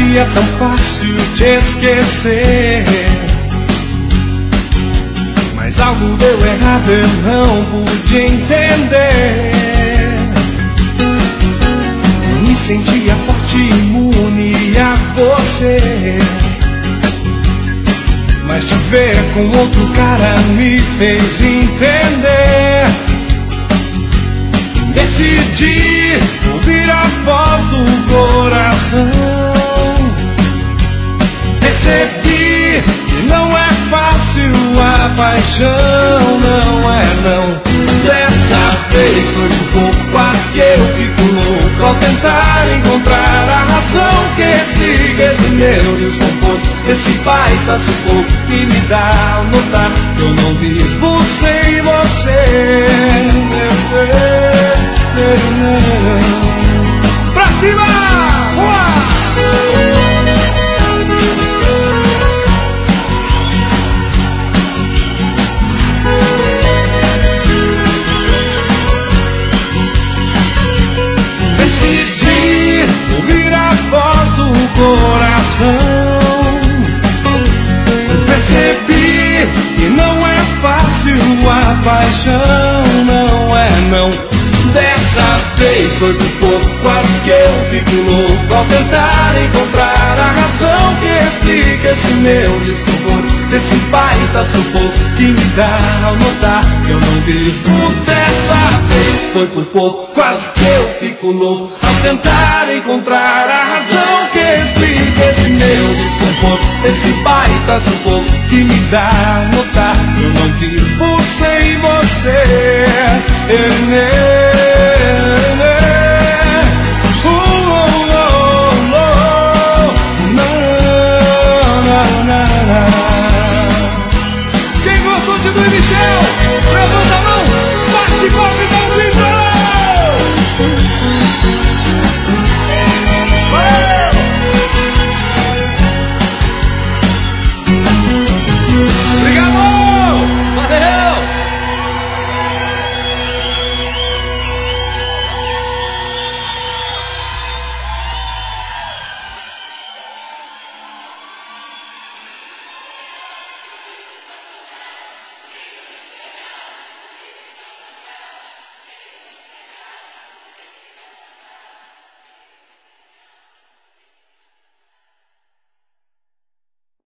Parecia tão fácil te esquecer, mas algo deu errado, eu não pude entender. Me sentia forte, imune a você, mas te ver com outro cara me fez entender. Decidi ouvir a voz do coração. Percebi que não é fácil a paixão, não é não. Dessa vez foi um pouco, quase que eu fico louco ao tentar encontrar a razão que explica esse meu desconforto, esse baita sufoco que me dá ao notar que eu não vivo sem você. Pra cima! Decidi ouvir a voz do coração. Percebi que não é fácil a paixão, não é não. Dessa vez foi por pouco, quase que eu fico louco ao tentar encontrar a razão que explica esse meu desconforto, esse baita sufoco que me dá ao notar que eu não vivo. Dessa vez foi por pouco, quase que eu fico louco ao tentar encontrar a razão que explica esse meu desconforto, esse baita sufoco que me dá ao notar que eu não vivo sem você.